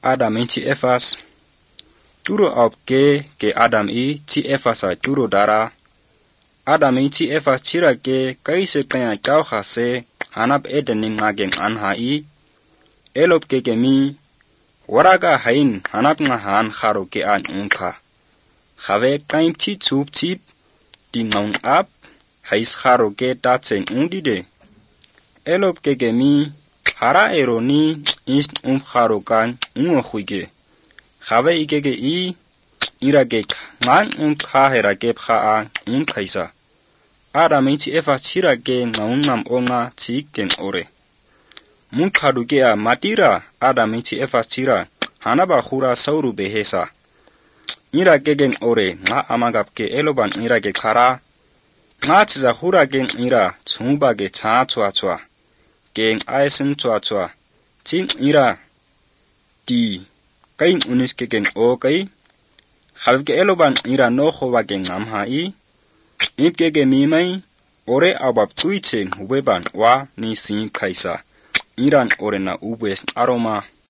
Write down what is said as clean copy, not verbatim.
Adam ci efas turo op ke Adam ci efasa turo dara Adam ci efas chira ke kaise kaya chau khase hanap edenin ngagen anhai elop ke mi waraga hain hanap nga han kharo ke an unkha khave kaim chi chup chip di ngong ap hais kharo ke tatsen undide elop ke mi hara eroni is kharo kan khuige khave ikege I irage man khahera ke kha khaisa Adam ci efas chira ke ngam onga chiken ore mun khadu ke a matira Adam ci efas chira hanaba khura sauru behesa ira gegen ore nga amagap ke eloban ira ge khara nga chiza khura gen ira chumba ge cha chwa chwa gen aisen chwa chwa chin ira ti kain unis ke gen o kai khav ke eloban ira no khowa gen ngam hai ip ke mi mai ore abab chuichen hubeban wa ni sin khaisa iran ore na ubes aroma